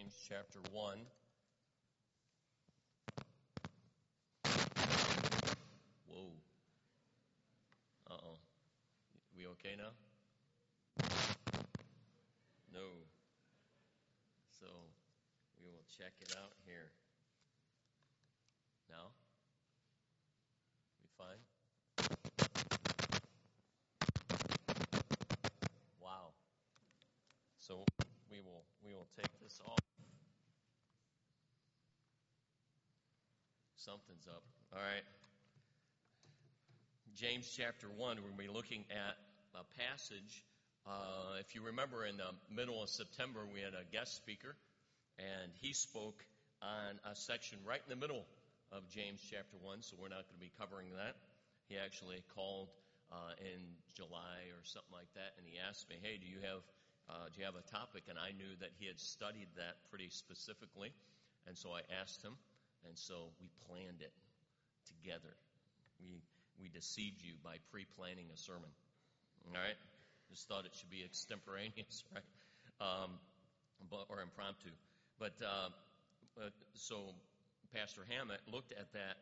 James chapter 1. Whoa. Uh-oh. We okay now? No. So we will check it out here. Now? We fine? Wow. So we will take this off. Something's up. All right. James chapter 1, we're going to be looking at a passage. If you remember, in the middle of September, we had a guest speaker, and he spoke on a section right in the middle of James chapter 1, so we're not going to be covering that. He actually called in July or something like that, and he asked me, hey, do you have a topic? And I knew that he had studied that pretty specifically, and so I asked him, and so we planned it together. We deceived you by pre-planning a sermon. All right? Just thought it should be extemporaneous, right? Or impromptu. But so Pastor Hammett looked at that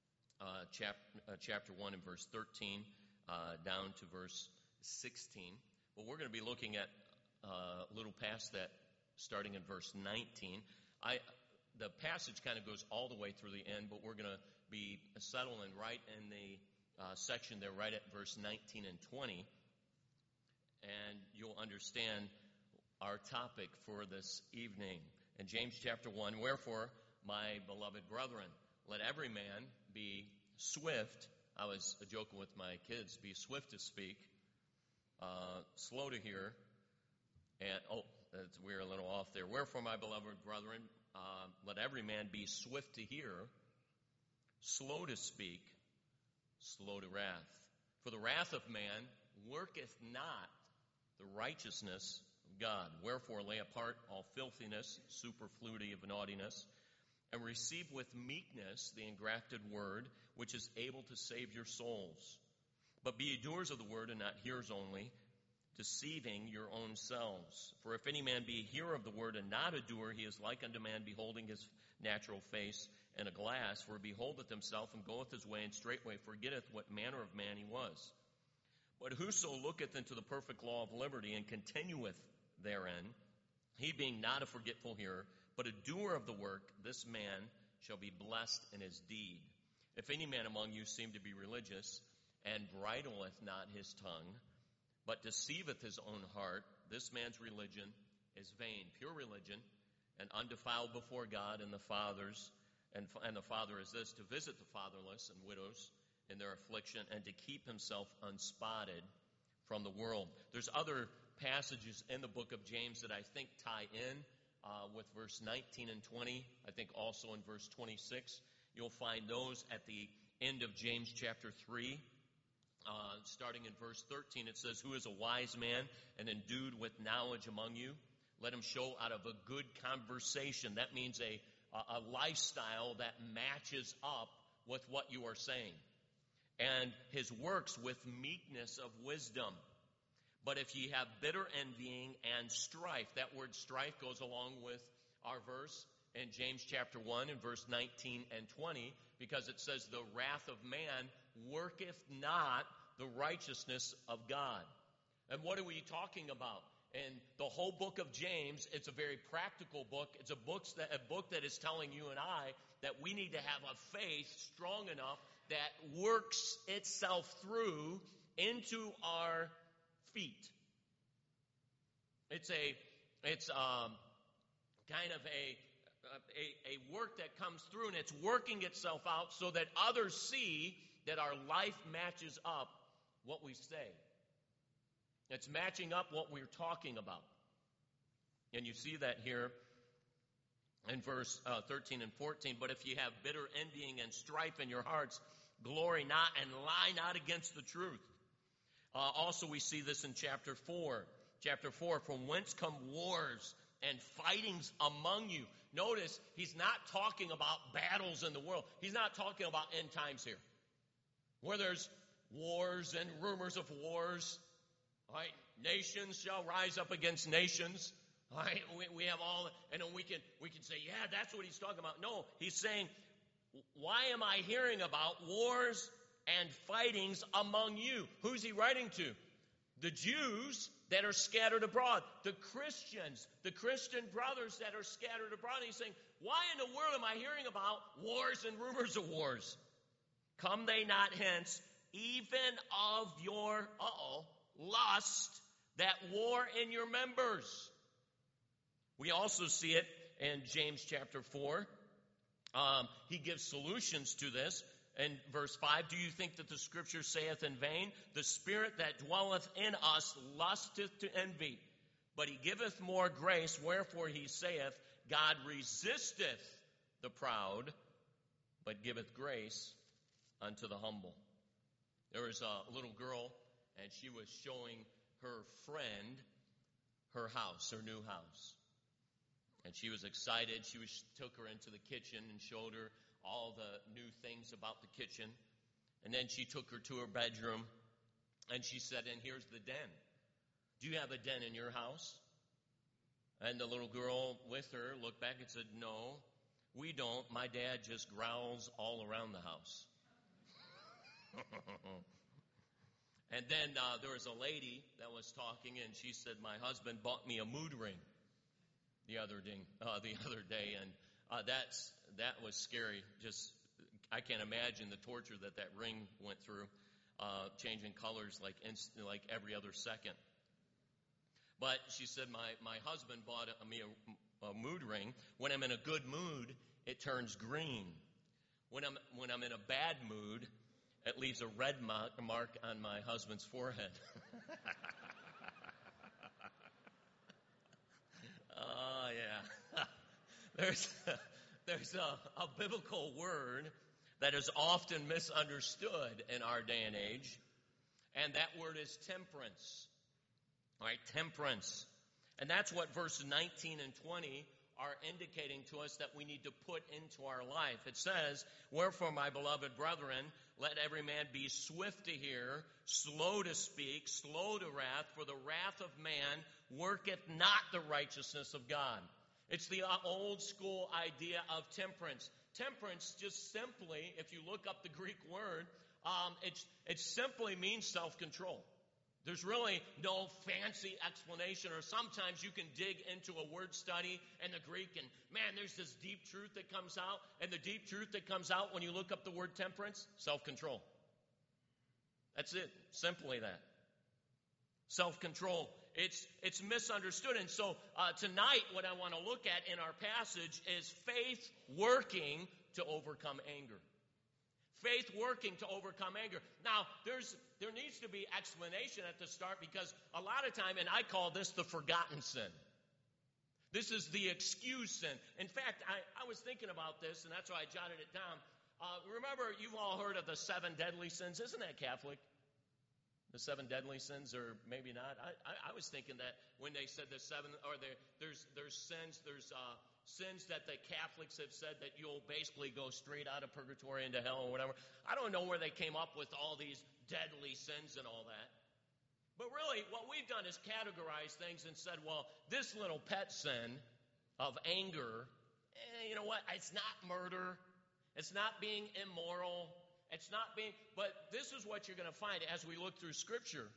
chapter 1 and verse 13 down to verse 16. But we're going to be looking at a little past that, starting in verse 19. The passage kind of goes all the way through the end, but we're going to be settling right in the section there, right at verse 19 and 20. And you'll understand our topic for this evening. In James chapter 1, wherefore, my beloved brethren, let every man be swift. I was joking with my kids, be swift to speak, slow to hear, and, we're a little off there. Wherefore, my beloved brethren, let every man be swift to hear, slow to speak, slow to wrath. For the wrath of man worketh not the righteousness of God. Wherefore lay apart all filthiness, superfluity of naughtiness, and receive with meekness the engrafted word, which is able to save your souls. But be ye doers of the word, and not hearers only, deceiving your own selves. For if any man be a hearer of the word and not a doer, he is like unto man beholding his natural face in a glass. For he beholdeth himself and goeth his way, and straightway forgetteth what manner of man he was. But whoso looketh into the perfect law of liberty and continueth therein, he being not a forgetful hearer, but a doer of the work, this man shall be blessed in his deed. If any man among you seem to be religious, and bridleth not his tongue, but deceiveth his own heart, this man's religion is vain. Pure religion, and undefiled before God and the fathers, and the Father is this, to visit the fatherless and widows in their affliction, and to keep himself unspotted from the world. There's other passages in the book of James that I think tie in with verse 19 and 20. I think also in verse 26. You'll find those at the end of James chapter 3. Starting in verse 13, it says, who is a wise man and endued with knowledge among you? Let him show out of a good conversation. That means a lifestyle that matches up with what you are saying. And his works with meekness of wisdom. But if ye have bitter envying and strife, that word strife goes along with our verse in James chapter 1 and verse 19 and 20, because it says the wrath of man worketh not the righteousness of God. And what are we talking about? In the whole book of James, it's a very practical book. It's a book that is telling you and I that we need to have a faith strong enough that works itself through into our feet. It's kind of a work that comes through, and it's working itself out so that others see that our life matches up what we say. It's matching up what we're talking about. And you see that here in verse 13 and 14. But if you have bitter envying and strife in your hearts, glory not and lie not against the truth. Also we see this in chapter 4. Chapter 4, from whence come wars and fightings among you. Notice, he's not talking about battles in the world. He's not talking about end times here, where there's wars and rumors of wars. Right? Nations shall rise up against nations. All right, we have all, and then we can say, yeah, that's what he's talking about. No, he's saying, why am I hearing about wars and fightings among you? Who's he writing to? The Jews that are scattered abroad. The Christians, the Christian brothers that are scattered abroad. And he's saying, why in the world am I hearing about wars and rumors of wars? Come they not hence, even of your, lust that war in your members. We also see it in James chapter 4. He gives solutions to this. In verse 5, do you think that the scripture saith in vain, the spirit that dwelleth in us lusteth to envy, but he giveth more grace, wherefore he saith, God resisteth the proud, but giveth grace unto the humble. There was a little girl, and she was showing her friend her house, her new house. And she was excited. She took her into the kitchen and showed her all the new things about the kitchen. And then she took her to her bedroom, and she said, and here's the den. Do you have a den in your house? And the little girl with her looked back and said, no, we don't. My dad just growls all around the house. And then there was a lady that was talking, and she said, my husband bought me a mood ring the other day, and that was scary. Just I can't imagine the torture that ring went through, changing colors like every other second. But she said, my husband bought me a mood ring. When I'm in a good mood, it turns green. When I'm in a bad mood, it leaves a red mark on my husband's forehead. Oh, yeah. There's a biblical word that is often misunderstood in our day and age, and that word is temperance. All right, temperance. And that's what verses 19 and 20 are indicating to us that we need to put into our life. It says, wherefore, my beloved brethren, let every man be swift to hear, slow to speak, slow to wrath, for the wrath of man worketh not the righteousness of God. It's the old school idea of temperance. Temperance just simply, if you look up the Greek word, it simply means self-control. There's really no fancy explanation, or sometimes you can dig into a word study in the Greek, and man, there's this deep truth that comes out, and the deep truth that comes out when you look up the word temperance, self-control. That's it, simply that. Self-control. It's misunderstood, and so tonight what I want to look at in our passage is faith working to overcome anger. Faith working to overcome anger. Now, there needs to be explanation at the start, because a lot of time, and I call this the forgotten sin. This is the excused sin. In fact, I was thinking about this, and that's why I jotted it down. Remember, you've all heard of the 7 deadly sins. Isn't that Catholic? The 7 deadly sins, or maybe not. I was thinking that when they said the 7, or there's sins, there's sins that the Catholics have said that you'll basically go straight out of purgatory into hell or whatever. I don't know where they came up with all these deadly sins and all that. But really, what we've done is categorize things and said, well, this little pet sin of anger, you know what? It's not murder. It's not being immoral. It's not being, but this is what you're going to find as we look through Scripture.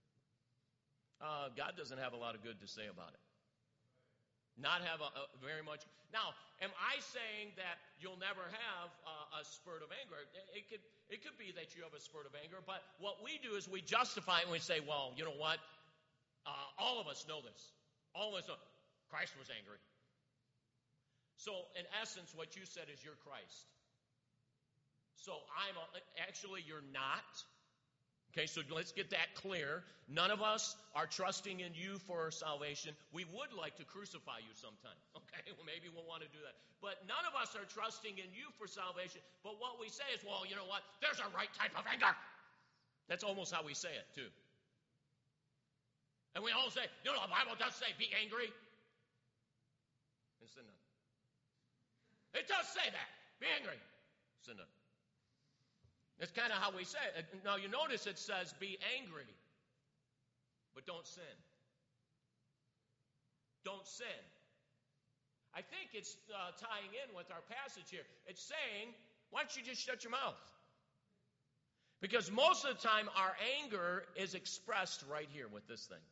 God doesn't have a lot of good to say about it. Not have very much. Now, am I saying that you'll never have a spurt of anger? It could be that you have a spurt of anger, but what we do is we justify it and we say, well, you know what? All of us know this. All of us know Christ was angry. So, in essence, what you said is you're Christ. So, actually, you're not. Okay, so let's get that clear. None of us are trusting in you for salvation. We would like to crucify you sometime. Okay, well, maybe we'll want to do that. But none of us are trusting in you for salvation. But what we say is, well, you know what? There's a right type of anger. That's almost how we say it, too. And we all say, you know, the Bible does say be angry. It's a no. It does say that. Be angry. It's a no. That's kind of how we say it. Now, you notice it says be angry, but don't sin. don't sin. I think it's tying in with our passage here. It's saying, why don't you just shut your mouth? Because most of the time, our anger is expressed right here with this thing.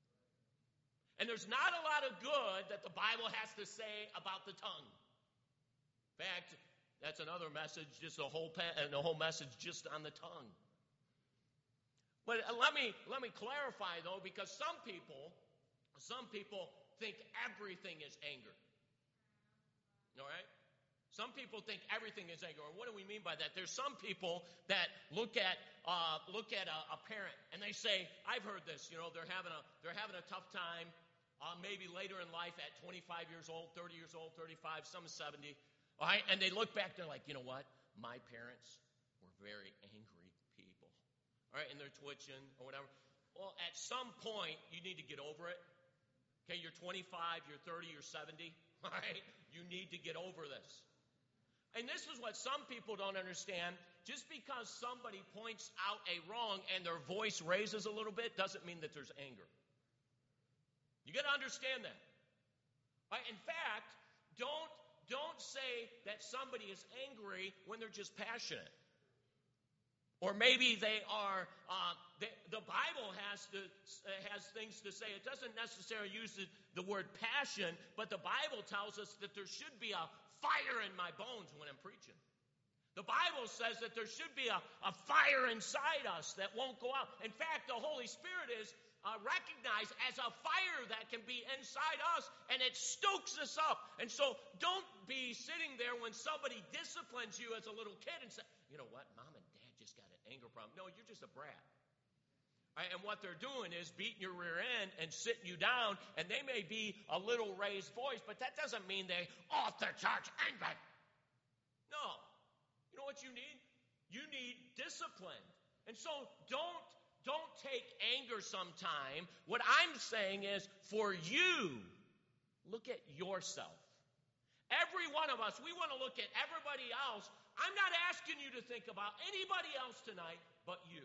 And there's not a lot of good that the Bible has to say about the tongue. In fact, that's another message, just a whole message just on the tongue. But let me clarify, though, because some people think everything is anger. All right? Some people think everything is anger. And what do we mean by that? There's some people that look at a parent and they say, I've heard this, they're having a tough time, maybe later in life at 25 years old, 30 years old, 35, some 70. All right? And they look back, they're like, you know what? My parents were very angry people. All right? And they're twitching or whatever. Well, at some point, you need to get over it. Okay, you're 25, you're 30, you're 70. All right? You need to get over this. And this is what some people don't understand. Just because somebody points out a wrong and their voice raises a little bit doesn't mean that there's anger. You got to understand that. Right? In fact, don't say that somebody is angry when they're just passionate. Or maybe they are, the Bible has things to say. It doesn't necessarily use the word passion, but the Bible tells us that there should be a fire in my bones when I'm preaching. The Bible says that there should be a fire inside us that won't go out. In fact, the Holy Spirit is recognized as a fire that can be inside us, and it stokes us up. And so don't be sitting there when somebody disciplines you as a little kid and say, you know what, Mom and Dad just got an anger problem. No, you're just a brat. Right? And what they're doing is beating your rear end and sitting you down, and they may be a little raised voice, but that doesn't mean they off the church angry. No. You know what you need? You need discipline. And so don't take anger sometime. What I'm saying is, for you, look at yourself. Every one of us, we want to look at everybody else. I'm not asking you to think about anybody else tonight but you.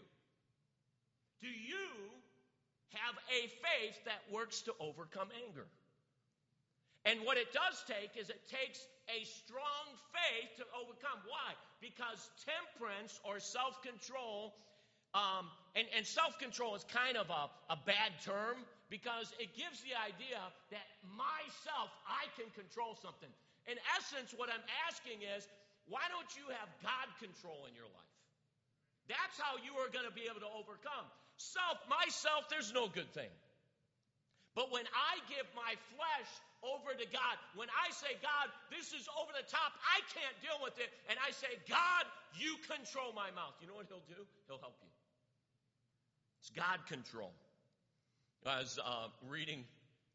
Do you have a faith that works to overcome anger? And what it does take is it takes a strong faith to overcome. Why? Because temperance or self-control, and self-control is kind of a bad term because it gives the idea that myself, I can control something. In essence, what I'm asking is, why don't you have God control in your life? That's how you are going to be able to overcome. Myself, there's no good thing. But when I give my flesh over to God, when I say, God, this is over the top, I can't deal with it, and I say, God, you control my mouth. You know what he'll do? He'll help you. It's God control. I was reading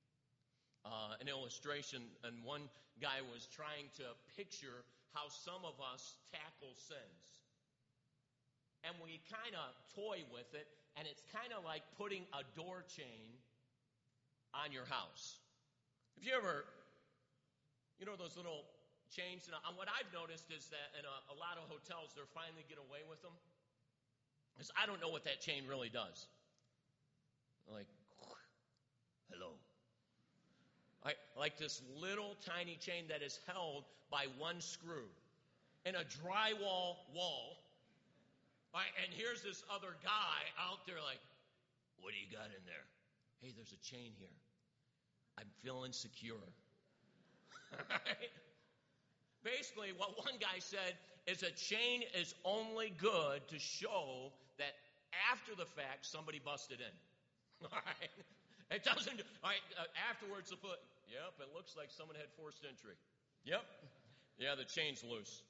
an illustration, and one guy was trying to picture how some of us tackle sins. And we kind of toy with it, and it's kind of like putting a door chain on your house. If you ever, those little chains, and what I've noticed is that in a lot of hotels, they're finally getting away with them. Because I don't know what that chain really does. Like, hello. Like this little tiny chain that is held by one screw in a drywall wall. And here's this other guy out there like, what do you got in there? Hey, there's a chain here. I'm feeling secure. Basically, what one guy said is a chain is only good to show that after the fact, somebody busted in. All right? It doesn't, all right, afterwards, yep, it looks like someone had forced entry. Yep. Yeah, the chain's loose.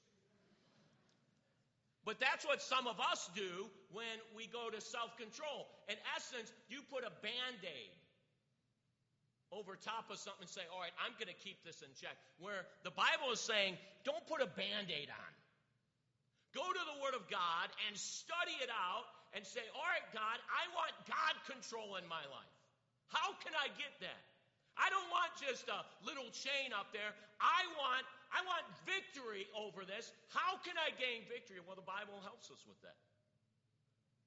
But that's what some of us do when we go to self-control. In essence, you put a Band-Aid over top of something and say, all right, I'm going to keep this in check. Where the Bible is saying, don't put a Band-Aid on. Go to the Word of God and study it out and say, all right, God, I want God control in my life. How can I get that? I don't want just a little chain up there. I want victory over this. How can I gain victory? Well, the Bible helps us with that.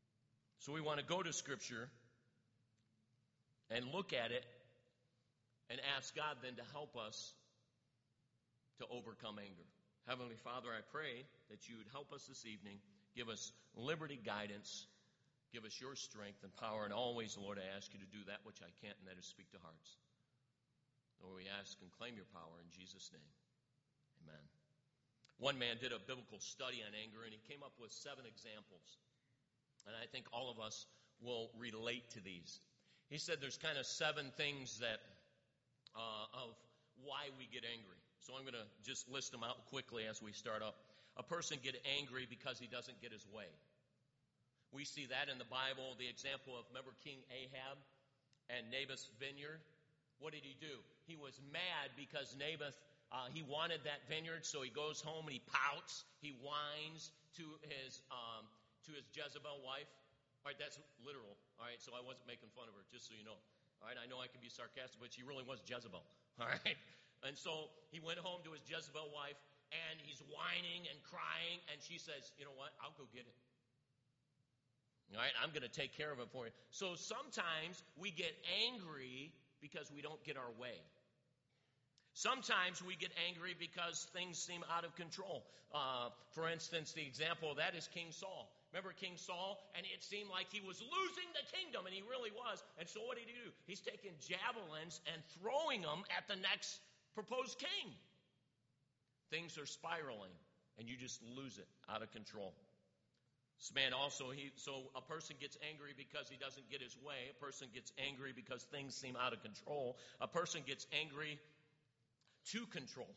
So we want to go to Scripture and look at it and ask God then to help us to overcome anger. Heavenly Father, I pray that you would help us this evening, give us liberty, guidance, give us your strength and power, and always, Lord, I ask you to do that which I can't, and that is speak to hearts. Lord, we ask and claim your power in Jesus' name. Amen. One man did a biblical study on anger, and he came up with 7 examples. And I think all of us will relate to these. He said there's kind of 7 things that of why we get angry. So I'm going to just list them out quickly as we start up. A person gets angry because he doesn't get his way. We see that in the Bible, the example of, remember King Ahab and Naboth's vineyard? What did he do? He was mad because Naboth, he wanted that vineyard, so he goes home and he pouts, he whines to his Jezebel wife. All right, that's literal. All right, so I wasn't making fun of her, just so you know. All right, I know I can be sarcastic, but she really was Jezebel. All right, and so he went home to his Jezebel wife, and he's whining and crying, and she says, you know what, I'll go get it. All right, I'm going to take care of it for you. So sometimes we get angry because we don't get our way. Sometimes we get angry because things seem out of control. For instance, the example of that is King Saul. Remember King Saul? And it seemed like he was losing the kingdom, and he really was. And so what did he do? He's taking javelins and throwing them at the next proposed king. Things are spiraling, and you just lose it, out of control. This man also, so a person gets angry because he doesn't get his way. A person gets angry because things seem out of control. A person gets angry to control.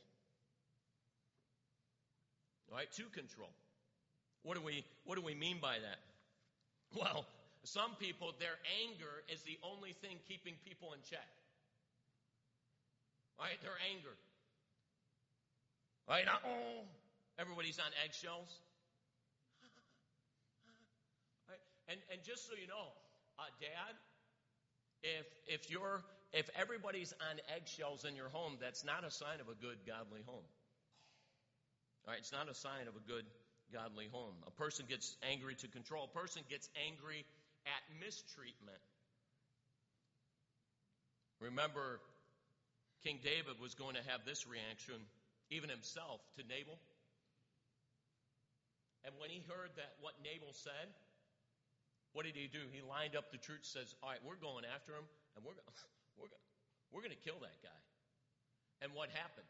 All right, to control. What do we mean by that? Well, some people, their anger is the only thing keeping people in check. All right, their anger. All right, everybody's on eggshells. All right, and just so you know, Dad, if everybody's on eggshells in your home, that's not a sign of a good, godly home. All right, it's not a sign of a good, godly home. A person gets angry to control. A person gets angry at mistreatment. Remember, King David was going to have this reaction, even himself, to Nabal. And when he heard that what Nabal said, what did he do? He lined up the troops, says, all right, we're going after him, and we're going to kill that guy. And what happened?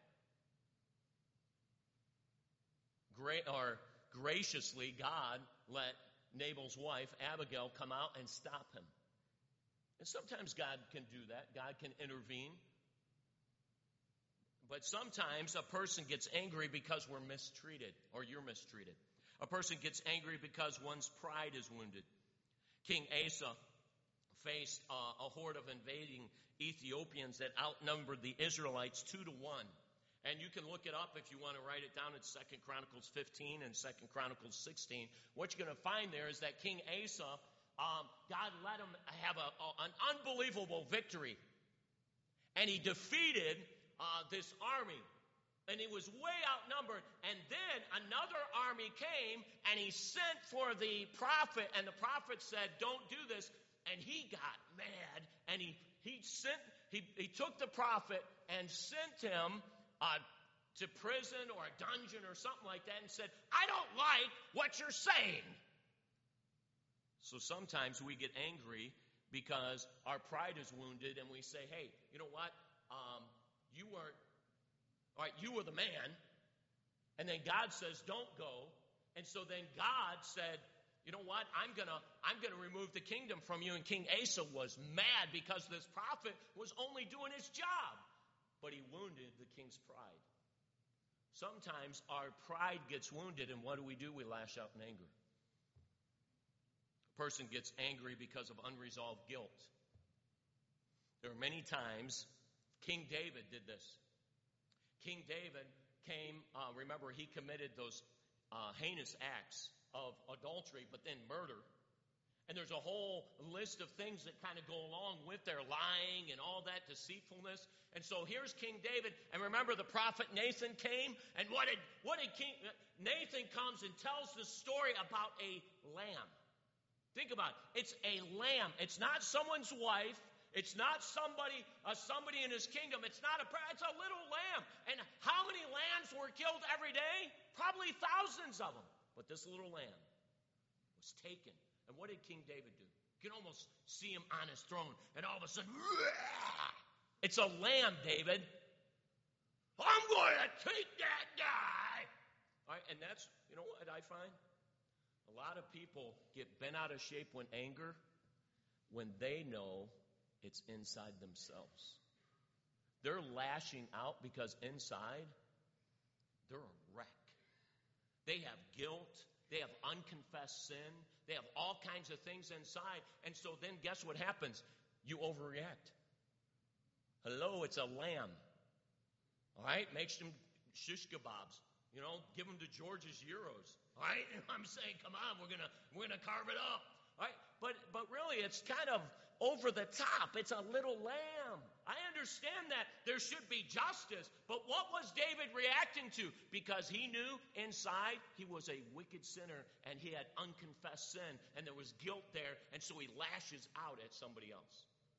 Graciously, God let Nabal's wife, Abigail, come out and stop him. And sometimes God can do that. God can intervene. But sometimes a person gets angry because we're mistreated, or you're mistreated. A person gets angry because one's pride is wounded. King Asa faced a horde of invading Ethiopians that outnumbered the Israelites 2-1. And you can look it up if you want to write it down. It's 2 Chronicles 15 and 2 Chronicles 16. What you're going to find there is that King Asa, God let him have an unbelievable victory. And he defeated this army. And he was way outnumbered. And then another army came, and he sent for the prophet. And the prophet said, don't do this. And he got mad. And he took the prophet and sent him to prison or a dungeon or something like that, and said, I don't like what you're saying. So sometimes we get angry because our pride is wounded, and we say, hey, you know what? You were the man. And then God says, don't go. And so then God said, you know what? I'm gonna remove the kingdom from you. And King Asa was mad because this prophet was only doing his job. But he wounded the king's pride. Sometimes our pride gets wounded, and what do? We lash out in anger. A person gets angry because of unresolved guilt. There are many times King David did this. King David came, remember, he committed those heinous acts of adultery, but then murder. And there's a whole list of things that kind of go along with their lying and all that deceitfulness. And so here's King David. And remember, the prophet Nathan came. And what did King Nathan comes and tells the story about a lamb. Think about it. It's a lamb. It's not someone's wife. It's not somebody in his kingdom. It's not it's a little lamb. And how many lambs were killed every day? Probably thousands of them. But this little lamb was taken. And what did King David do? You can almost see him on his throne. And all of a sudden, it's a lamb, David. I'm going to take that guy. All right, and that's, you know what I find? A lot of people get bent out of shape when when they know it's inside themselves. They're lashing out because inside, they're a wreck. They have guilt. They have unconfessed sin. They have all kinds of things inside. And so then guess what happens? You overreact. Hello, it's a lamb. All right? Make some shish kebabs. You know, give them to George's Euros. All right? And I'm saying, come on, we're gonna carve it up. All right? But really, it's kind of over the top. It's a little lamb. I understand that there should be justice, but what was David reacting to? Because he knew inside he was a wicked sinner and he had unconfessed sin and there was guilt there, and so he lashes out at somebody else.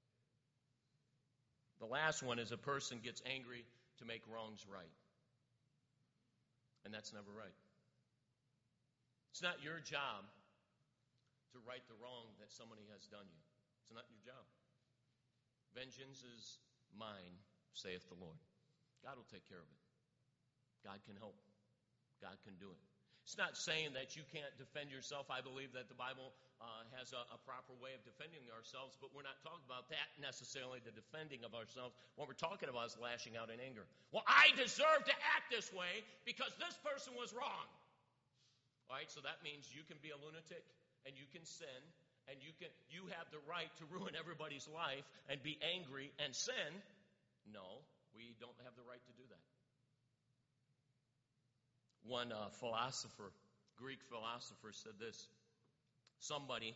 The last one is a person gets angry to make wrongs right. And that's never right. It's not your job to right the wrong that somebody has done you. It's not your job. Vengeance is mine, saith the Lord. God will take care of it. God can help. God can do it. It's not saying that you can't defend yourself. I believe that the Bible has a proper way of defending ourselves, but we're not talking about that necessarily, the defending of ourselves. What we're talking about is lashing out in anger. Well, I deserve to act this way because this person was wrong. All right, so that means you can be a lunatic and you can sin and you have the right to ruin everybody's life and be angry and sin. No, we don't have the right to do that. One philosopher, Greek philosopher, said this. Somebody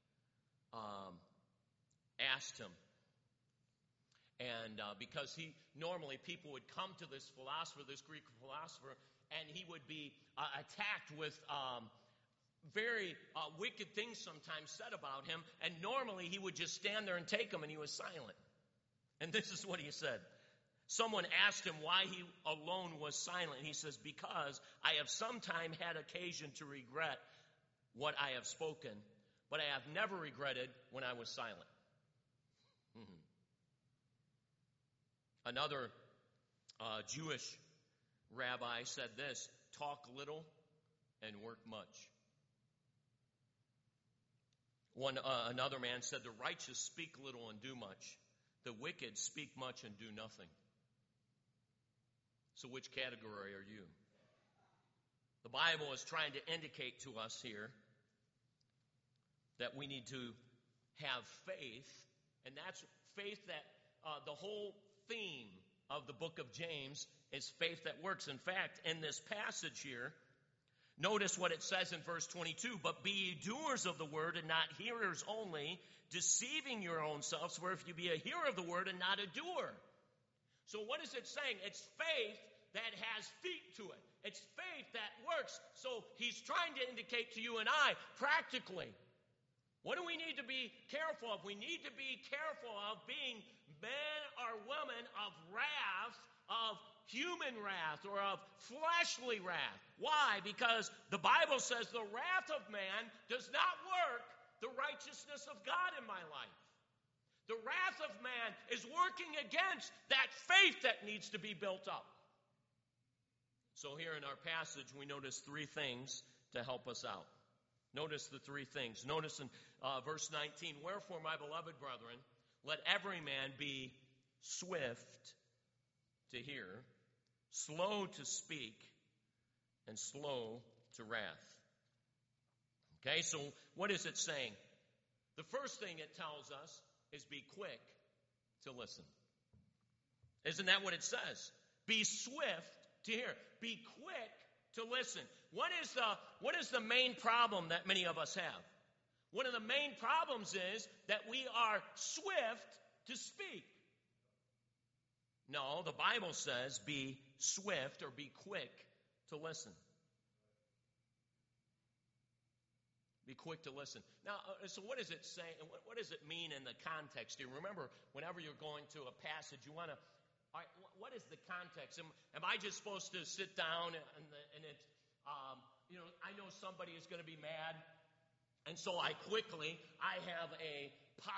asked him, and because normally people would come to this philosopher, this Greek philosopher, and he would be attacked with very wicked things sometimes said about him, and normally he would just stand there and take them, and he was silent. And this is what he said. Someone asked him why he alone was silent. He says, because I have sometime had occasion to regret what I have spoken, but I have never regretted when I was silent. Another Jewish rabbi said this, talk little and work much. Another man said, the righteous speak little and do much. The wicked speak much and do nothing. So which category are you? The Bible is trying to indicate to us here that we need to have faith, and that's faith that the whole theme of the book of James is faith that works. In fact, in this passage here, notice what it says in verse 22, but be ye doers of the word and not hearers only, deceiving your own selves, for if you be a hearer of the word and not a doer. So what is it saying? It's faith that has feet to it. It's faith that works. So he's trying to indicate to you and I, practically, what do we need to be careful of? We need to be careful of being men or women of wrath, of human wrath, or of fleshly wrath. Why? Because the Bible says the wrath of man does not work the righteousness of God in my life. The wrath of man is working against that faith that needs to be built up. So here in our passage, we notice three things to help us out. Notice the three things. Notice in verse 19, wherefore, my beloved brethren, let every man be swift to hear, slow to speak, and slow to wrath. Okay, so what is it saying? The first thing it tells us is be quick to listen. Isn't that what it says? Be swift to hear. Be quick to listen. What is the main problem that many of us have? One of the main problems is that we are swift to speak. No, the Bible says be swift or be quick to listen. Be quick to listen. Now, so what does it say? And what does it mean in the context? Do you remember whenever you're going to a passage, you want to, all right, what is the context? Am I just supposed to sit down and it's, I know somebody is going to be mad, and so I have a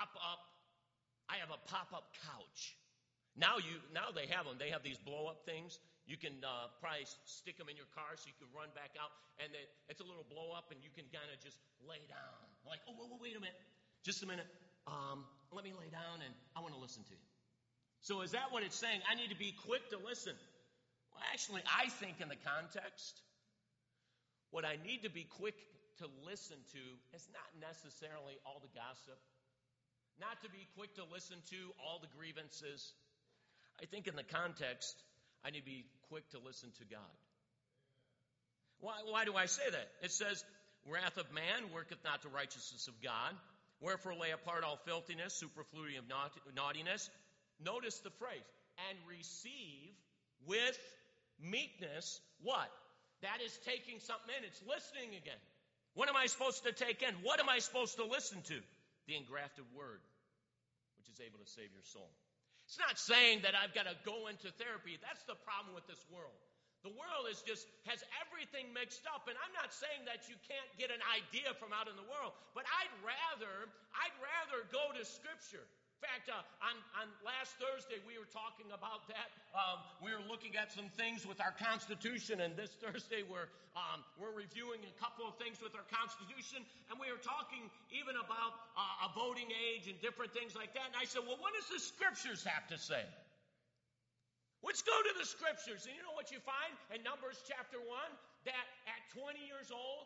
pop-up couch. Now they have them. They have these blow-up things. You can probably stick them in your car so you can run back out, and it's a little blow-up, and you can kind of just lay down. Like, oh, wait a minute. Just a minute. Let me lay down, and I want to listen to you. So is that what it's saying? I need to be quick to listen. Well, actually, I think in the context, what I need to be quick to listen to is not necessarily all the gossip, not to be quick to listen to all the grievances. I think in the context, I need to be quick to listen to God. Why do I say that? It says, wrath of man worketh not the righteousness of God. Wherefore lay apart all filthiness, superfluity of naughtiness. Notice the phrase, and receive with meekness what? That is taking something in. It's listening again. What am I supposed to take in? What am I supposed to listen to? The engrafted word, which is able to save your soul. It's not saying that I've got to go into therapy. That's the problem with this world. The world has everything mixed up, and I'm not saying that you can't get an idea from out in the world, but I'd rather go to Scripture. In fact, on last Thursday, we were talking about that. We were looking at some things with our Constitution, and this Thursday we're reviewing a couple of things with our Constitution, and we were talking even about a voting age and different things like that. And I said, well, what does the Scriptures have to say? Let's go to the Scriptures. And you know what you find in Numbers chapter 1? That at 20 years old,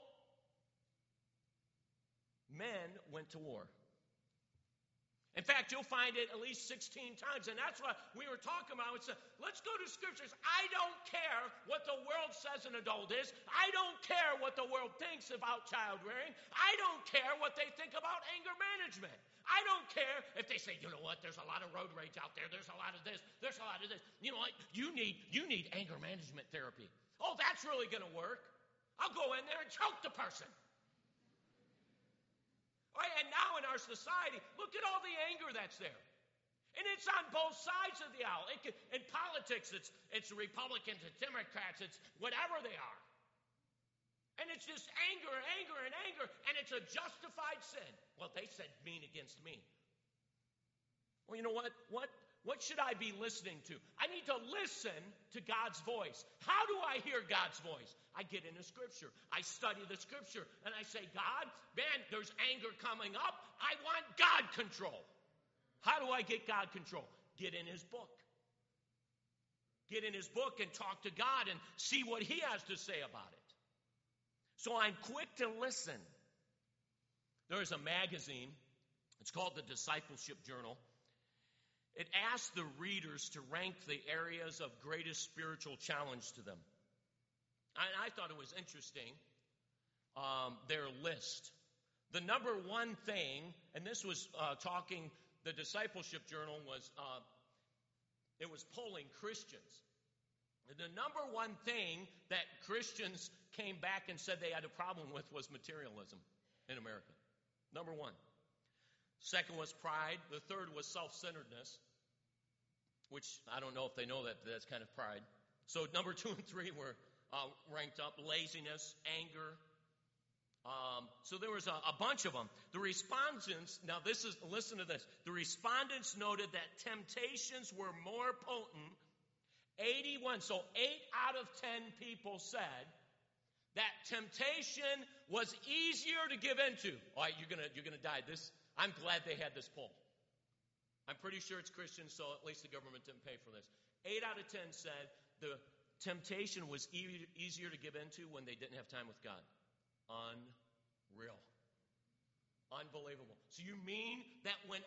men went to war. In fact, you'll find it at least 16 times, and that's what we were talking about. It's let's go to Scriptures. I don't care what the world says an adult is. I don't care what the world thinks about child rearing. I don't care what they think about anger management. I don't care if they say, you know what, there's a lot of road rage out there. There's a lot of this. There's a lot of this. You know what, you need anger management therapy. Oh, that's really going to work. I'll go in there and choke the person. Right, and now in our society, look at all the anger that's there. And it's on both sides of the aisle. In politics, it's Republicans, it's Democrats, it's whatever they are. And it's just anger and anger and anger, and it's a justified sin. Well, they said mean against me. Well, you know what? What should I be listening to? I need to listen to God's voice. How do I hear God's voice? I get into Scripture. I study the Scripture. And I say, God, man, there's anger coming up. I want God control. How do I get God control? Get in His book. Get in His book and talk to God and see what He has to say about it. So I'm quick to listen. There's a magazine. It's called the Discipleship Journal. It asks the readers to rank the areas of greatest spiritual challenge to them. And I thought it was interesting, their list. The number one thing, and this was the Discipleship Journal was polling Christians. And the number one thing that Christians came back and said they had a problem with was materialism in America. Number one. Second was pride. The third was self-centeredness, which I don't know if they know that's kind of pride. So number 2 and 3 were ranked up. Laziness, anger. So there was a bunch of them. The respondents, now listen to this. The respondents noted that temptations were more potent. 81, so 8 out of 10 people said that temptation was easier to give into. All right, you're gonna die. I'm glad they had this poll. I'm pretty sure it's Christian, so at least the government didn't pay for this. 8 out of 10 said the temptation was easier to give into when they didn't have time with God. Unreal. Unbelievable. So you mean that when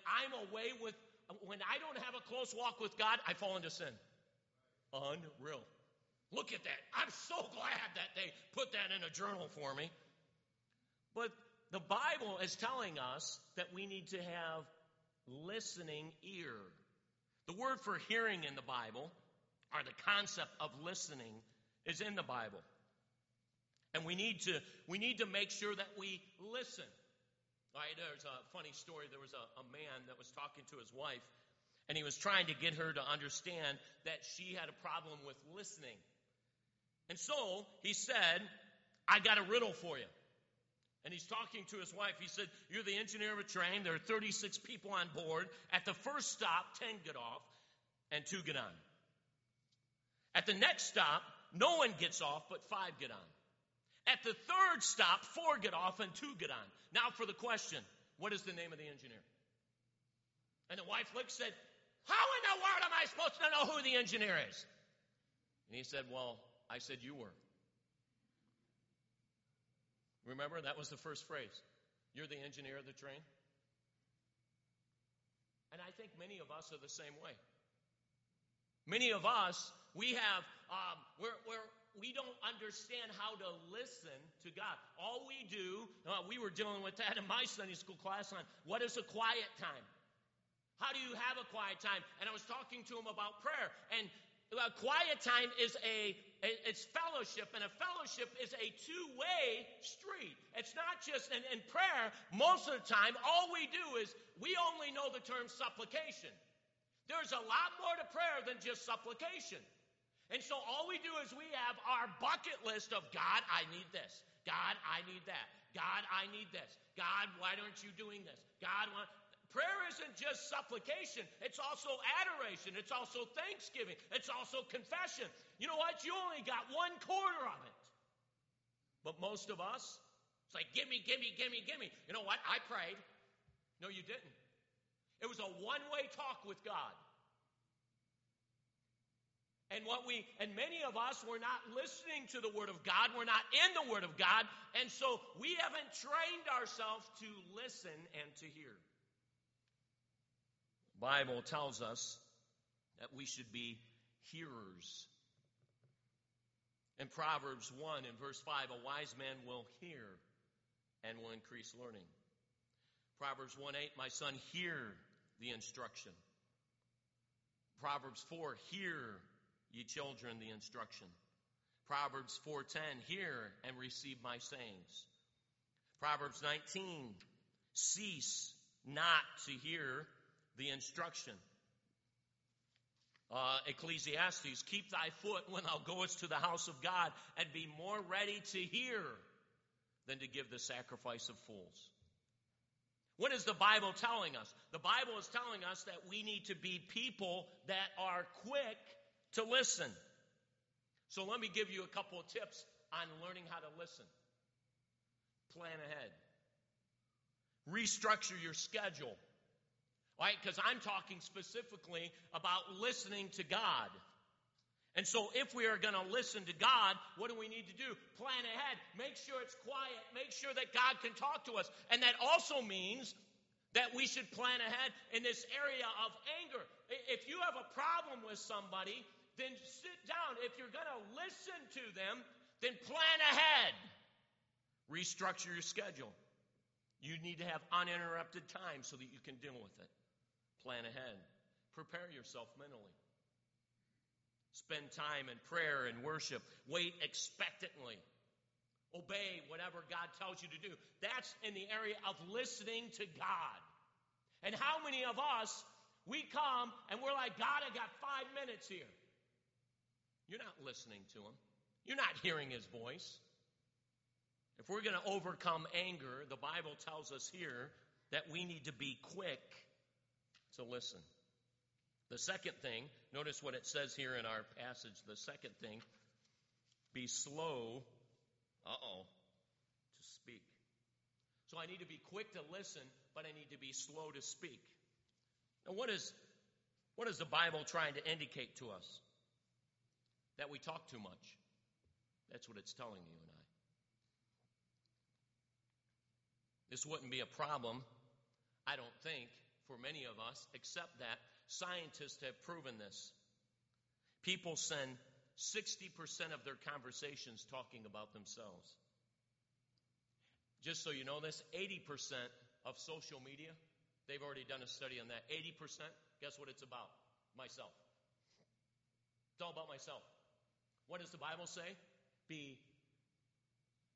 I don't have a close walk with God, I fall into sin? Unreal. Look at that. I'm so glad that they put that in a journal for me. But the Bible is telling us that we need to have listening ear. The word for hearing in the Bible, or the concept of listening, is in the Bible. And we need to make sure that we listen. All right, there's a funny story. There was a man that was talking to his wife, and he was trying to get her to understand that she had a problem with listening. And so he said, I got a riddle for you. And he's talking to his wife. He said, you're the engineer of a train. There are 36 people on board. At the first stop, 10 get off and 2 get on. At the next stop, no one gets off but 5 get on. At the third stop, 4 get off and 2 get on. Now for the question, what is the name of the engineer? And the wife looked and said, how in the world am I supposed to know who the engineer is? And he said, well, I said you were. Remember, that was the first phrase. You're the engineer of the train. And I think many of us are the same way. Many of us, we have, we don't understand how to listen to God. All we do, we were dealing with that in my Sunday school class on what is a quiet time. How do you have a quiet time? And I was talking to him about prayer. And a quiet time is it's fellowship, and a fellowship is a two-way street. It's not just in prayer. Most of the time, all we do is we only know the term supplication. There's a lot more to prayer than just supplication. And so all we do is we have our bucket list of, God, I need this. God, I need that. God, I need this. God, why aren't you doing this? God, why... Prayer isn't just supplication. It's also adoration. It's also thanksgiving. It's also confession. You know what? You only got 1/4 of it. But most of us, it's like, give me, give me, give me, give me. You know what? I prayed. No, you didn't. It was a one-way talk with God. And many of us, we're not listening to the Word of God. We're not in the Word of God. And so we haven't trained ourselves to listen and to hear. The Bible tells us that we should be hearers. In Proverbs 1 and verse 5, a wise man will hear and will increase learning. Proverbs 1:8, my son, hear the instruction. Proverbs 4, hear, ye children, the instruction. Proverbs 4:10, hear and receive my sayings. Proverbs 19, cease not to hear the instruction. Ecclesiastes, keep thy foot when thou goest to the house of God, and be more ready to hear than to give the sacrifice of fools. What is the Bible telling us? The Bible is telling us that we need to be people that are quick to listen. So let me give you a couple of tips on learning how to listen. Plan ahead. Restructure your schedule. Right? Because I'm talking specifically about listening to God. And so if we are going to listen to God, what do we need to do? Plan ahead. Make sure it's quiet. Make sure that God can talk to us. And that also means that we should plan ahead in this area of anger. If you have a problem with somebody, then sit down. If you're going to listen to them, then plan ahead. Restructure your schedule. You need to have uninterrupted time so that you can deal with it. Plan ahead. Prepare yourself mentally. Spend time in prayer and worship. Wait expectantly. Obey whatever God tells you to do. That's in the area of listening to God. And how many of us, we come and we're like, God, I got 5 minutes here. You're not listening to Him. You're not hearing His voice. If we're going to overcome anger, the Bible tells us here that we need to be quick to listen. The second thing, notice what it says here in our passage. The second thing, be slow, to speak. So I need to be quick to listen, but I need to be slow to speak. Now what is the Bible trying to indicate to us? That we talk too much. That's what it's telling you and I. This wouldn't be a problem, I don't think, for many of us, except that scientists have proven this. People spend 60% of their conversations talking about themselves. Just so you know this, 80% of social media, they've already done a study on that. 80%, guess what it's about? Myself. It's all about myself. What does the Bible say? Be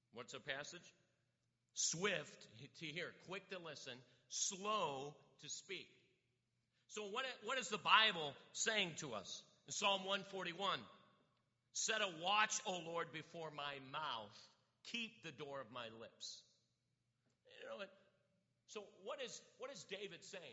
What's the passage? Swift to hear, quick to listen, slow to speak. So what is the Bible saying to us? In Psalm 141, set a watch, O Lord, before my mouth. Keep the door of my lips. You know, so what is David saying?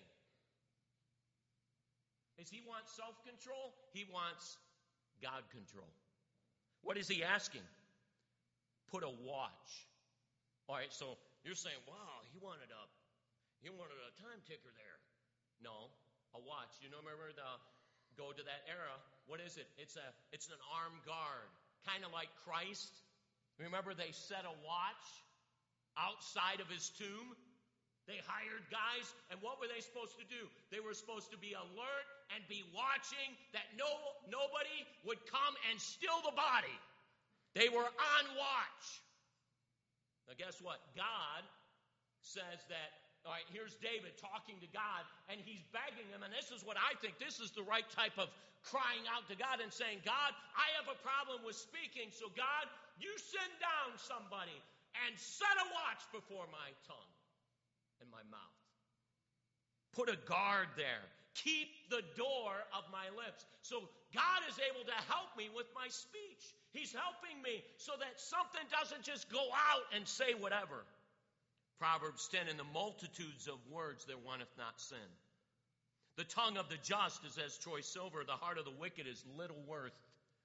Is he wants self-control? He wants God control. What is he asking? Put a watch. All right, so you're saying, wow, he wanted a time ticker there. No, a watch. You know, remember go to that era. What is it? It's an armed guard, kind of like Christ. Remember, they set a watch outside of his tomb. They hired guys, and what were they supposed to do? They were supposed to be alert and be watching that nobody would come and steal the body. They were on watch. Now guess what? God says that, all right, here's David talking to God, and he's begging him, and this is what I think, this is the right type of crying out to God and saying, God, I have a problem with speaking, so God, you send down somebody and set a watch before my tongue and my mouth. Put a guard there. Keep the door of my lips. So God is able to help me with my speech. He's helping me so that something doesn't just go out and say whatever. Proverbs 10, in the multitudes of words there wanteth not sin. The tongue of the just is as choice silver. The heart of the wicked is little worth.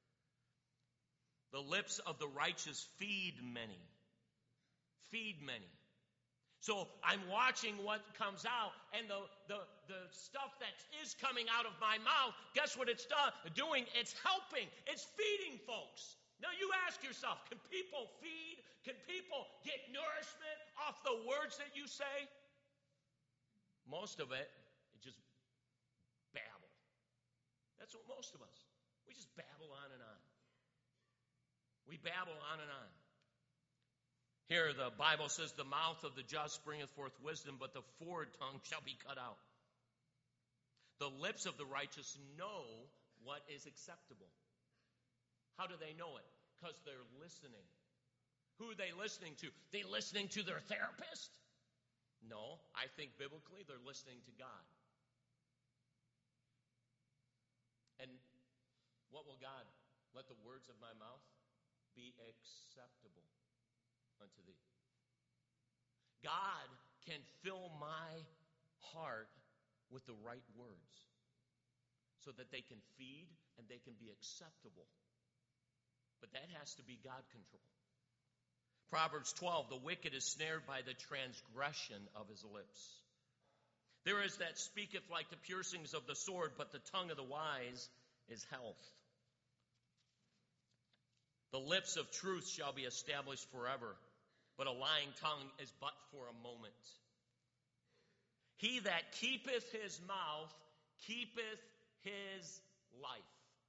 The lips of the righteous feed many. Feed many. So I'm watching what comes out, and the stuff that is coming out of my mouth, guess what it's doing? It's helping. It's feeding folks. Now you ask yourself, can people feed? Can people get nourishment off the words that you say? Most of it is just babble. That's what most of us, we just babble on and on. We babble on and on. Here the Bible says, the mouth of the just bringeth forth wisdom, but the forward tongue shall be cut out. The lips of the righteous know what is acceptable. How do they know it? Because they're listening. Who are they listening to? They listening to their therapist? No, I think biblically they're listening to God. And what will God? Let the words of my mouth be acceptable unto thee. God can fill my heart with the right words so that they can feed and they can be acceptable. But that has to be God control. Proverbs 12, the wicked is snared by the transgression of his lips. There is that speaketh like the piercings of the sword, but the tongue of the wise is health. The lips of truth shall be established forever, but a lying tongue is but for a moment. He that keepeth his mouth keepeth his life.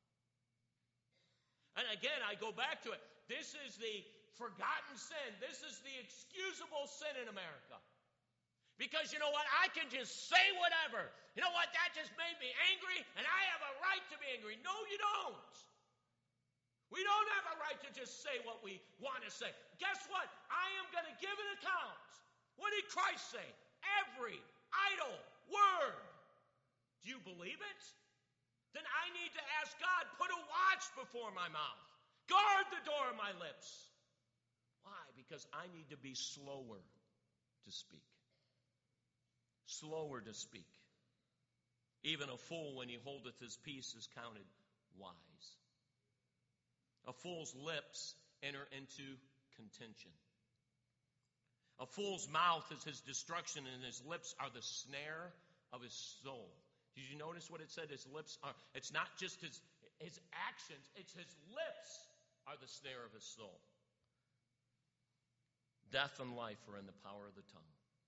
And again, I go back to it. This is the forgotten sin. This is the excusable sin in America. Because you know what? I can just say whatever. You know what? That just made me angry, and I have a right to be angry. No, you don't. We don't have a right to just say what we want to say. Guess what? I am going to give an account. What did Christ say? Every idle word. Do you believe it? Then I need to ask God, put a watch before my mouth. Guard the door of my lips. Why? Because I need to be slower to speak. Slower to speak. Even a fool, when he holdeth his peace, is counted wise. A fool's lips enter into contention. A fool's mouth is his destruction, and his lips are the snare of his soul. Did you notice what it said? His lips are, it's not just his actions, it's his lips are the snare of his soul. Death and life are in the power of the tongue.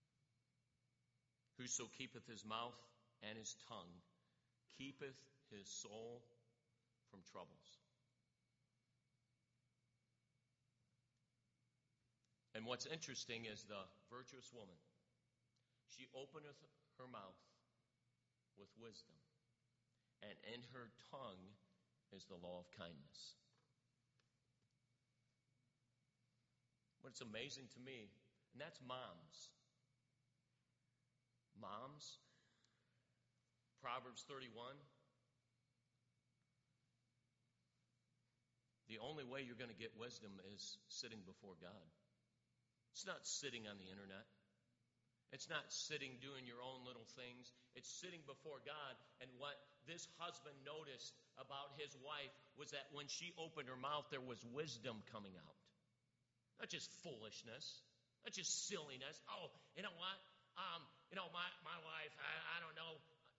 Whoso keepeth his mouth and his tongue keepeth his soul from troubles. And what's interesting is the virtuous woman. She openeth her mouth with wisdom, and in her tongue is the law of kindness. What What's amazing to me, and that's moms. Moms, Proverbs 31. The only way you're going to get wisdom is sitting before God. It's not sitting on the internet. It's not sitting doing your own little things. It's sitting before God. And what this husband noticed about his wife was that when she opened her mouth, there was wisdom coming out. Not just foolishness. Not just silliness. Oh, you know what? My wife, I don't know.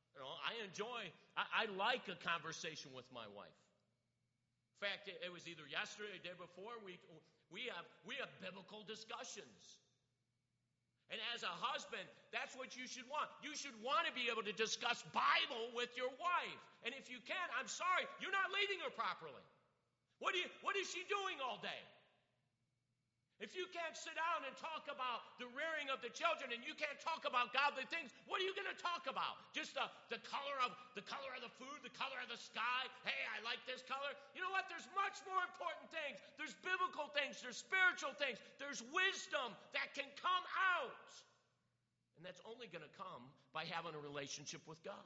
I like a conversation with my wife. In fact, it was either yesterday or the day before. We have biblical discussions. And as a husband, that's what you should want. You should want to be able to discuss Bible with your wife. And if you can't, I'm sorry, you're not leading her properly. What is she doing all day? If you can't sit down and talk about the rearing of the children and you can't talk about godly things, what are you going to talk about? Just the color of the food, the color of the sky? Hey, I like this color. You know what? There's much more important things. There's biblical things. There's spiritual things. There's wisdom that can come out. And that's only going to come by having a relationship with God.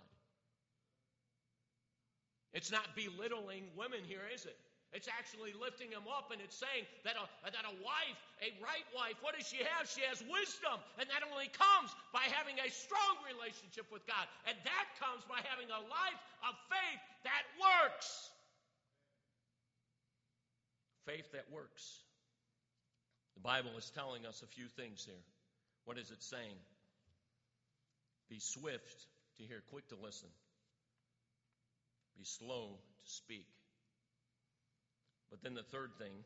It's not belittling women here, is it? It's actually lifting them up, and it's saying that a wife, a right wife, what does she have? She has wisdom, and that only comes by having a strong relationship with God. And that comes by having a life of faith that works. Faith that works. The Bible is telling us a few things here. What is it saying? Be swift to hear, quick to listen. Be slow to speak. But then the third thing,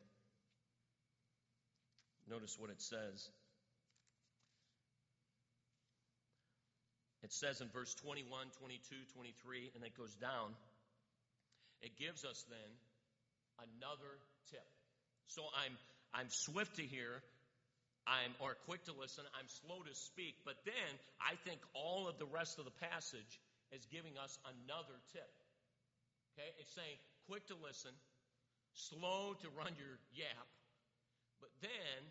notice what it says. It says in verse 21, 22, 23, and it goes down. It gives us then another tip. So I'm swift to hear, or quick to listen, I'm slow to speak, but then I think all of the rest of the passage is giving us another tip. Okay? It's saying quick to listen, slow to run your yap, but then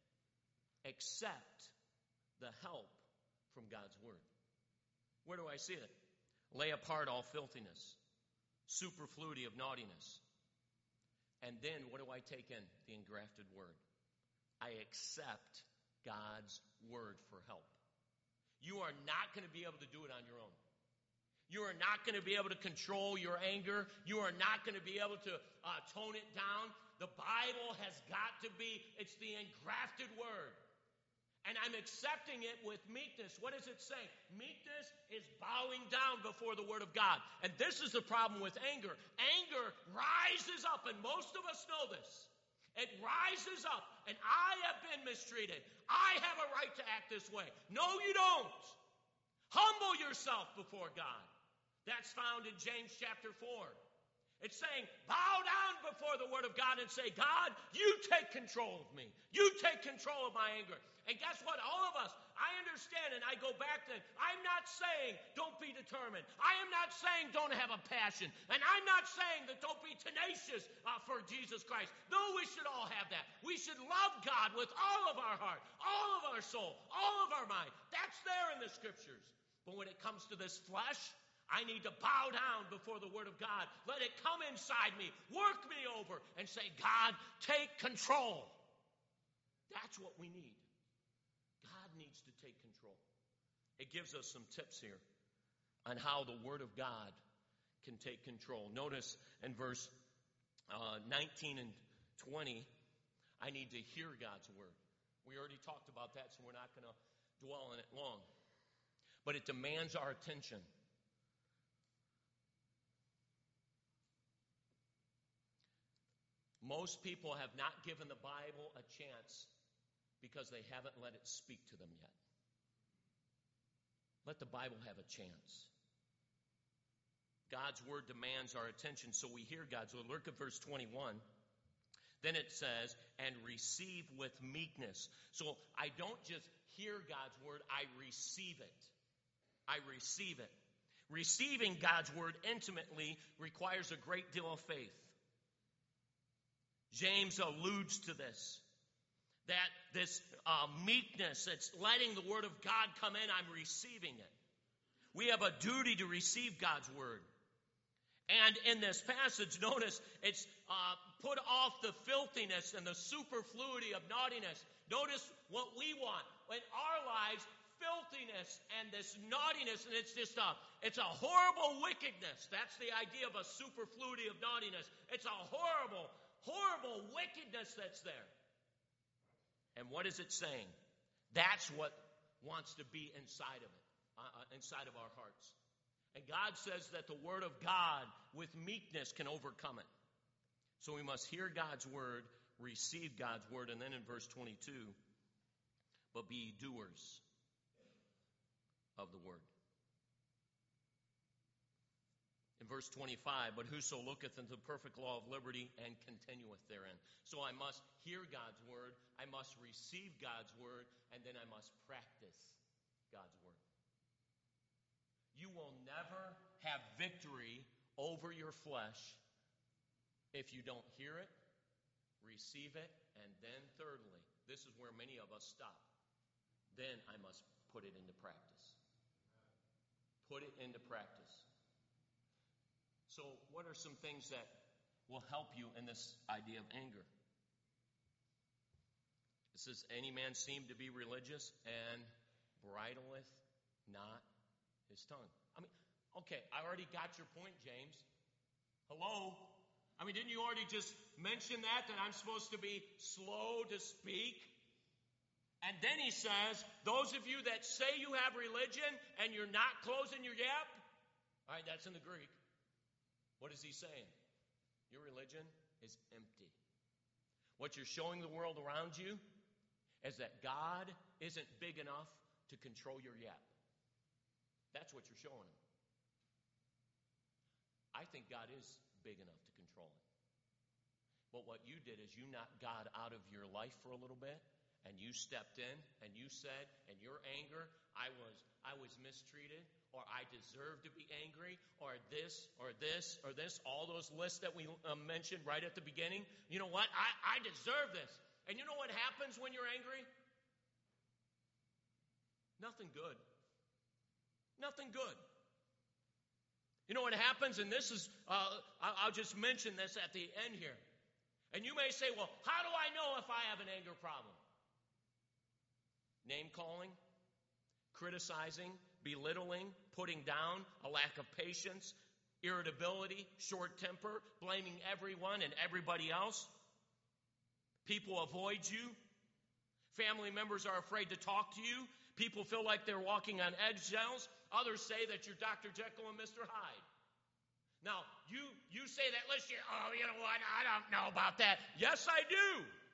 accept the help from God's word. Where do I see it? Lay apart all filthiness, superfluity of naughtiness. And then what do I take in? The engrafted word. I accept God's word for help. You are not going to be able to do it on your own. You are not going to be able to control your anger. You are not going to be able to tone it down. The Bible has got to be, it's the engrafted word. And I'm accepting it with meekness. What does it say? Meekness is bowing down before the word of God. And this is the problem with anger. Anger rises up, and most of us know this. It rises up, and I have been mistreated. I have a right to act this way. No, you don't. Humble yourself before God. That's found in James chapter 4. It's saying, bow down before the word of God and say, God, you take control of me. You take control of my anger. And guess what? All of us, I understand, and I go back to, I'm not saying don't be determined. I am not saying don't have a passion. And I'm not saying that don't be tenacious for Jesus Christ. No, we should all have that. We should love God with all of our heart, all of our soul, all of our mind. That's there in the scriptures. But when it comes to this flesh, I need to bow down before the word of God. Let it come inside me, work me over, and say, God, take control. That's what we need. God needs to take control. It gives us some tips here on how the word of God can take control. Notice in verse 19 and 20, I need to hear God's word. We already talked about that, so we're not going to dwell on it long. But it demands our attention. Most people have not given the Bible a chance because they haven't let it speak to them yet. Let the Bible have a chance. God's word demands our attention, so we hear God's word. Look at verse 21. Then it says, and receive with meekness. So I don't just hear God's word, I receive it. I receive it. Receiving God's word intimately requires a great deal of faith. James alludes to this. That this meekness that's letting the Word of God come in, I'm receiving it. We have a duty to receive God's Word. And in this passage, notice it's put off the filthiness and the superfluity of naughtiness. Notice what we want. In our lives, filthiness and this naughtiness, and it's a horrible wickedness. That's the idea of a superfluity of naughtiness. It's a horrible, horrible wickedness that's there. And what is it saying? That's what wants to be inside of it, inside of our hearts. And God says that the Word of God with meekness can overcome it. So we must hear God's Word, receive God's Word, and then in verse 22, but be doers of the Word. In verse 25, but whoso looketh into the perfect law of liberty and continueth therein. So I must hear God's Word, I must receive God's Word, and then I must practice God's Word. You will never have victory over your flesh if you don't hear it, receive it, and then thirdly, this is where many of us stop. Then I must put it into practice. Put it into practice. So what are some things that will help you in this idea of anger? It says, any man seem to be religious and bridleth not his tongue. I mean, okay, I already got your point, James. Hello? I mean, didn't you already just mention that I'm supposed to be slow to speak? And then he says, those of you that say you have religion and you're not closing your yap. All right, that's in the Greek. What is he saying? Your religion is empty. What you're showing the world around you is that God isn't big enough to control your yap. That's what you're showing him. I think God is big enough to control it. But what you did is you knocked God out of your life for a little bit, and you stepped in, and you said, in your anger, I was mistreated, or I deserve to be angry, or this, or this, or this, all those lists that we mentioned right at the beginning. You know what? I deserve this. And you know what happens when you're angry? Nothing good. Nothing good. You know what happens? And this is, I'll just mention this at the end here. And you may say, well, how do I know if I have an anger problem? Name calling, criticizing, belittling, putting down, a lack of patience, irritability, short temper, blaming everyone and everybody else. People avoid you. Family members are afraid to talk to you. People feel like they're walking on eggshells. Others say that you're Dr. Jekyll and Mr. Hyde. Now, you say that list, oh, you know what, I don't know about that. Yes, I do.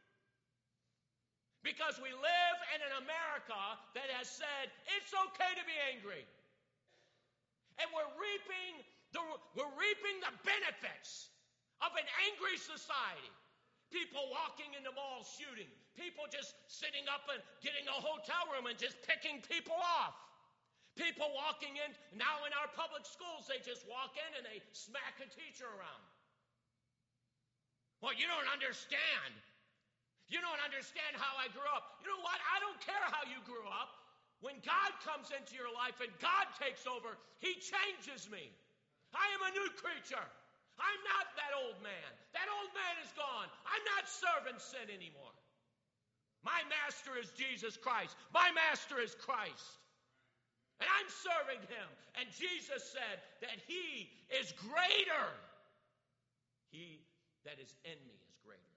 Because we live in an America that has said it's okay to be angry. And we're reaping the benefits of an angry society. People walking in the mall shooting. People just sitting up and getting a hotel room and just picking people off. People walking in, now in our public schools, they just walk in and they smack a teacher around. Well, you don't understand. You don't understand how I grew up. You know what? I don't care how you grew up. When God comes into your life and God takes over, He changes me. I am a new creature. I'm not that old man. That old man is gone. I'm not serving sin anymore. My master is Jesus Christ. My master is Christ. And I'm serving Him. And Jesus said that He is greater. He that is in me is greater.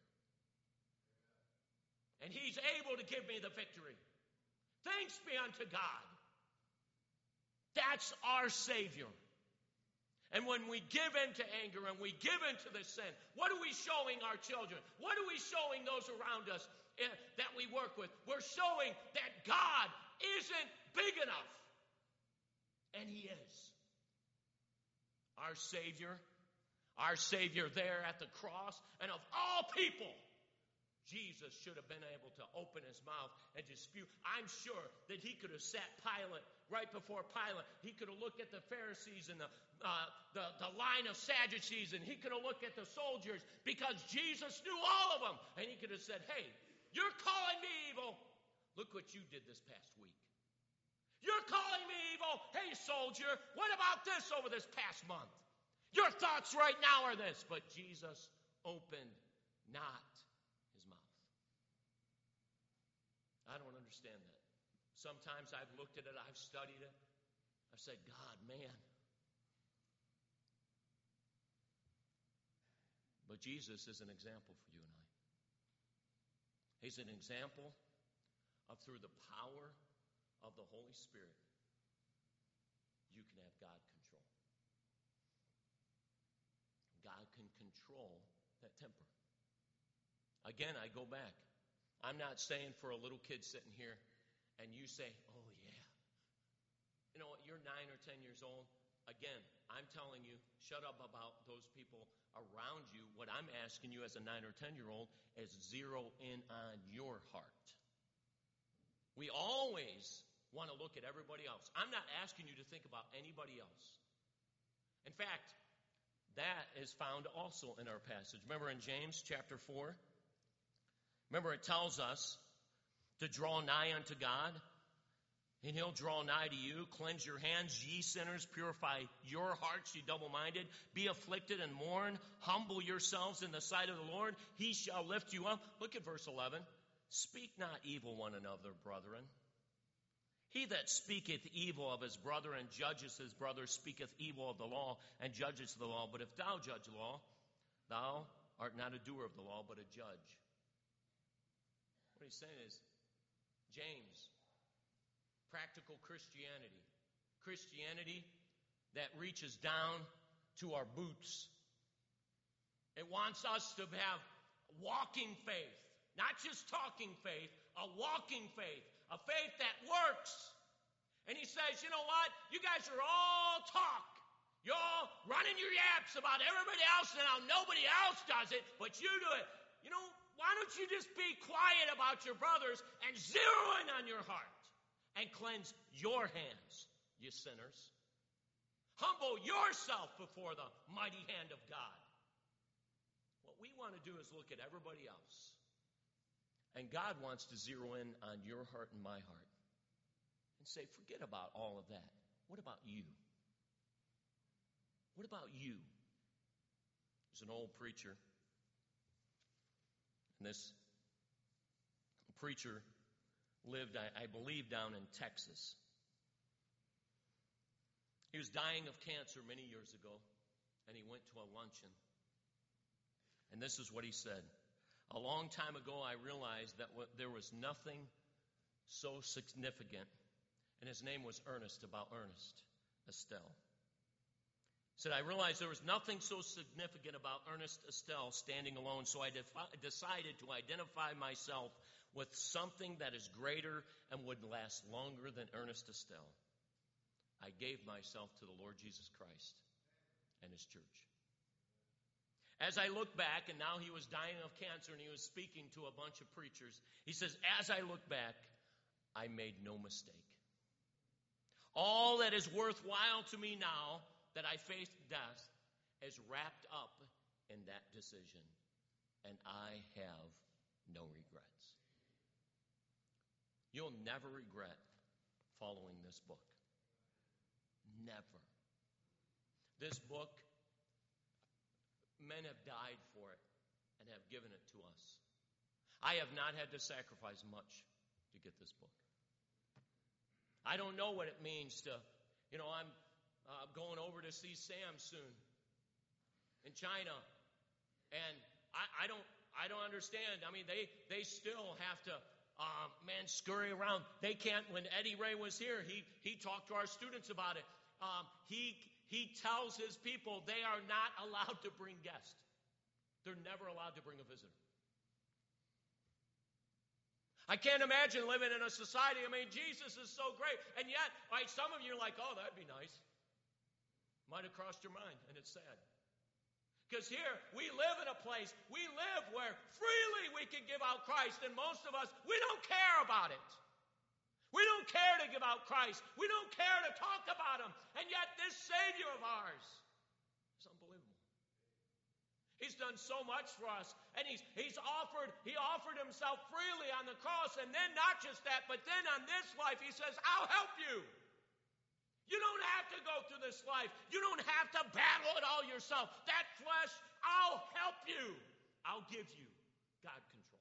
And He's able to give me the victory. Thanks be unto God. That's our Savior. And when we give into anger and we give into the sin, what are we showing our children? What are we showing those around us that we work with? We're showing that God isn't big enough. And He is. Our Savior there at the cross, and of all people, Jesus should have been able to open His mouth and dispute. I'm sure that He could have sat Pilate right before Pilate. He could have looked at the Pharisees and the line of Sadducees, and He could have looked at the soldiers, because Jesus knew all of them. And He could have said, hey, You're calling me evil. Look what you did this past week. You're calling me evil. Hey, soldier, what about this over this past month? Your thoughts right now are this. But Jesus opened not his mouth. I don't understand that. Sometimes I've looked at it, I've studied it. I've said, God, man. But Jesus is an example for you and I. He's an example of through the power of the Holy Spirit, you can have God control. God can control that temper. Again, I go back. I'm not saying for a little kid sitting here and you say, oh yeah. You know what, you're 9 or 10 years old. Again, I'm telling you, shut up about those people around you. What I'm asking you as a 9 or 10-year-old is zero in on your heart. We always want to look at everybody else. I'm not asking you to think about anybody else. In fact, that is found also in our passage. Remember in James chapter 4? Remember it tells us to draw nigh unto God, and he'll draw nigh to you. Cleanse your hands, ye sinners. Purify your hearts, ye double-minded. Be afflicted and mourn. Humble yourselves in the sight of the Lord. He shall lift you up. Look at verse 11. Speak not evil one another, brethren. He that speaketh evil of his brother and judges his brother speaketh evil of the law and judges the law. But if thou judge the law, thou art not a doer of the law, but a judge. What he's saying is, James, practical Christianity. Christianity that reaches down to our boots. It wants us to have walking faith. Not just talking faith, a walking faith. A faith that works. And he says, you know what? You guys are all talk. You're all running your yaps about everybody else and how nobody else does it, but you do it. You know, why don't you just be quiet about your brothers and zero in on your heart and cleanse your hands, you sinners. Humble yourself before the mighty hand of God. What we want to do is look at everybody else. And God wants to zero in on your heart and my heart and say, forget about all of that. What about you? What about you? There's an old preacher, and this preacher lived, I believe, down in Texas. He was dying of cancer many years ago, and he went to a luncheon. And this is what he said. A long time ago, I realized that there was nothing so significant, and his name was Ernest, about Ernest Estelle. He said, I realized there was nothing so significant about Ernest Estelle standing alone, so I decided to identify myself with something that is greater and would last longer than Ernest Estelle. I gave myself to the Lord Jesus Christ and his church. As I look back, and now he was dying of cancer and he was speaking to a bunch of preachers, he says, as I look back, I made no mistake. All that is worthwhile to me now that I faced death is wrapped up in that decision, and I have no regrets. You'll never regret following this book. Never. This book, men have died for it and have given it to us. I have not had to sacrifice much to get this book. I don't know what it means to, I'm going over to see Sam soon in China, and I don't understand. I mean, they still have to, scurry around. They can't. When Eddie Ray was here, he talked to our students about it. He tells his people they are not allowed to bring guests. They're never allowed to bring a visitor. I can't imagine living in a society. I mean, Jesus is so great. And yet, some of you are like, oh, that'd be nice. Might have crossed your mind, and it's sad. Because here, we live in a place, we live where freely we can give out Christ, and most of us, we don't care about it. We don't care to give out Christ. We don't care to talk about him. And yet this Savior of ours is unbelievable. He's done so much for us. And he's offered offered himself freely on the cross, and then not just that, but then on this life he says, I'll help you. You don't have to go through this life. You don't have to battle it all yourself. That flesh, I'll help you. I'll give you God control.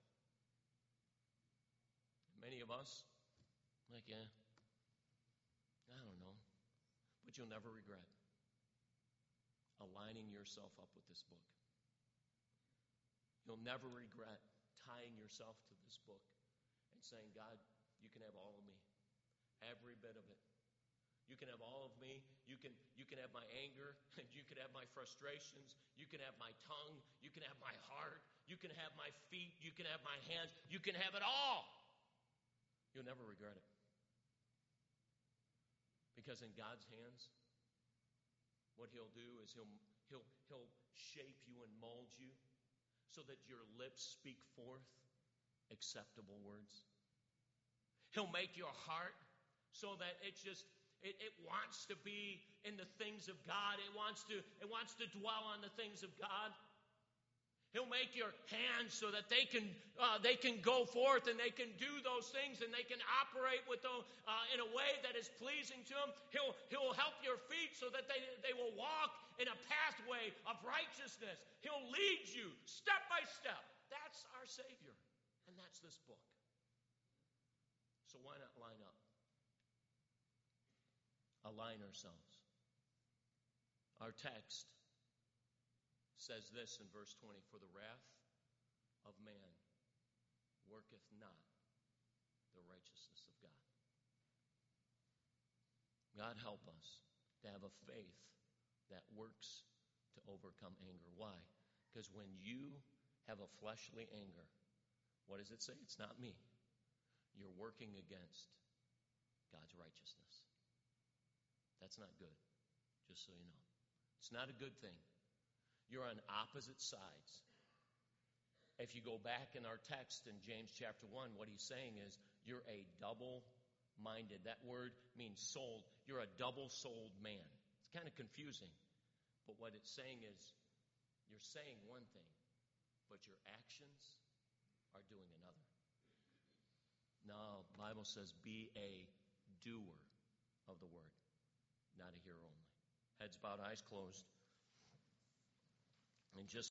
Many of us, like, I don't know. But you'll never regret aligning yourself up with this book. You'll never regret tying yourself to this book and saying, God, you can have all of me. Every bit of it. You can have all of me. You can have my anger. You can have my frustrations. You can have my tongue. You can have my heart. You can have my feet. You can have my hands. You can have it all. You'll never regret it. Because in God's hands, what he'll do is he'll shape you and mold you so that your lips speak forth acceptable words. He'll make your heart so that it wants to be in the things of God. It wants to dwell on the things of God. He'll make your hands so that they can go forth and they can do those things and they can operate with them in a way that is pleasing to him. He'll help your feet so that they will walk in a pathway of righteousness. He'll lead you step by step. That's our Savior, and that's this book. So why not line up? Align ourselves. Our text says this in verse 20, for the wrath of man worketh not the righteousness of God. God help us to have a faith that works to overcome anger. Why? Because when you have a fleshly anger, what does it say? It's not me. You're working against God's righteousness. That's not good, just so you know. It's not a good thing. You're on opposite sides. If you go back in our text in James chapter 1, what he's saying is you're a double-minded. That word means souled. You're a double-souled man. It's kind of confusing. But what it's saying is you're saying one thing, but your actions are doing another. No, the Bible says be a doer of the word, not a hearer only. Heads bowed, eyes closed. And just